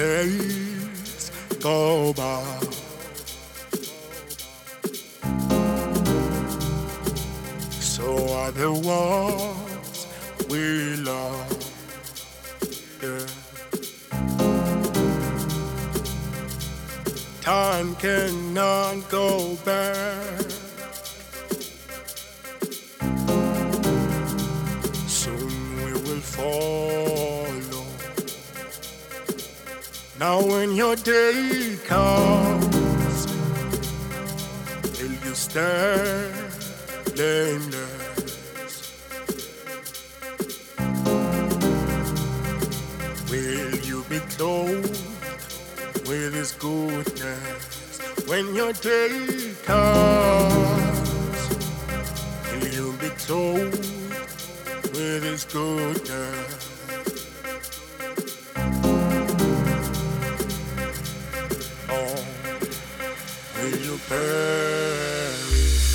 days go by. So are the ones we love. Yeah. Time cannot go back. Soon we will follow. Now when your day comes, will you stand blameless? Will you be clothed with His goodness when your day comes? Will you be clothed with His goodness? Or will you perish?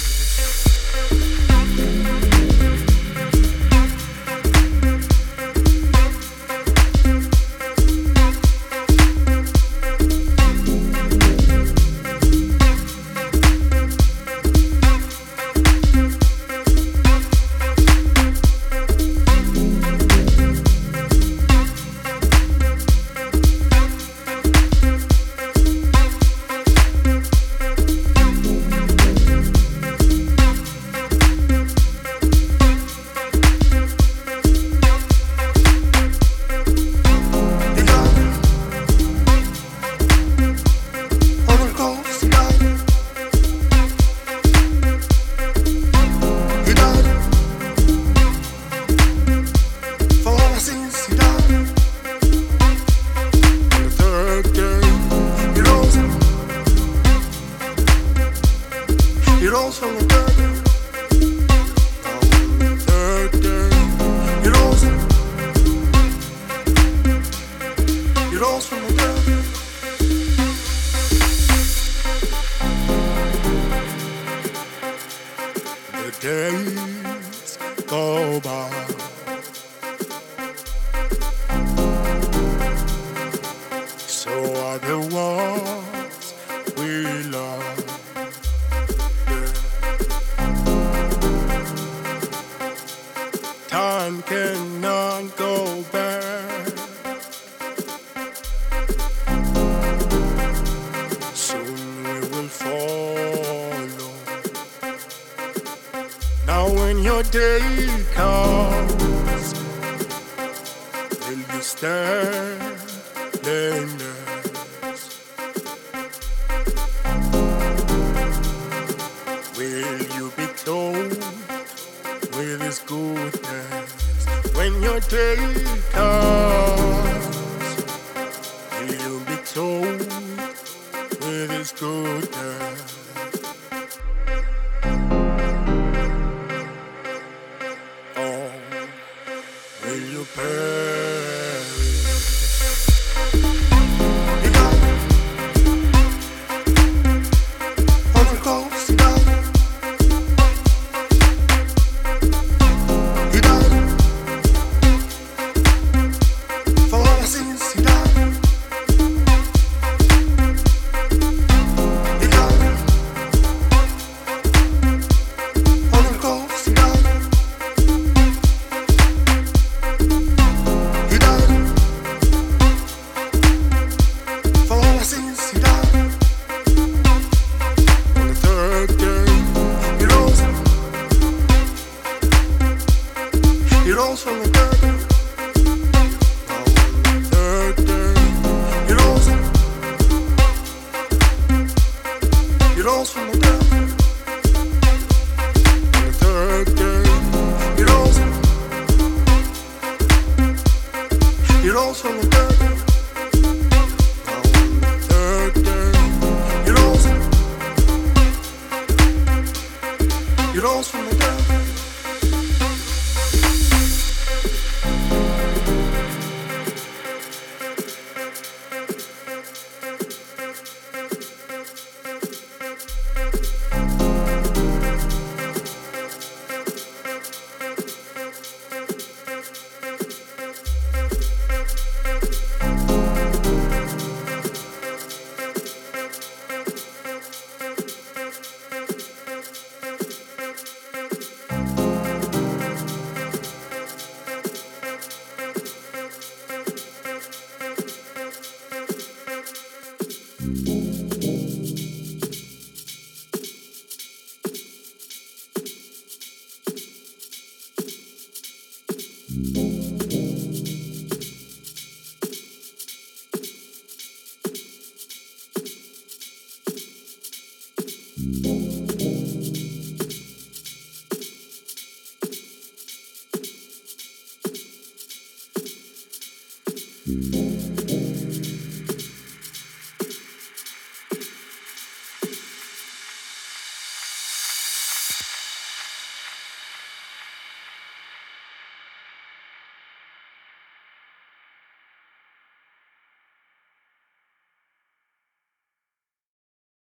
Days go by. So are the ones we love. Yeah. Time cannot go back. Soon we will follow. Now when your day comes, will you stand blameless? Will you be clothed with His goodness when your day comes? Will you be clothed with His goodness? Will you perish? You got Holy Ghost, you got for all our sins, you got Holy Ghost, you got from the dead. Third day, He rose. He rose from the dead. On the third day, He rose. He rose from the dead. Third day, He rose. He rose from the dead.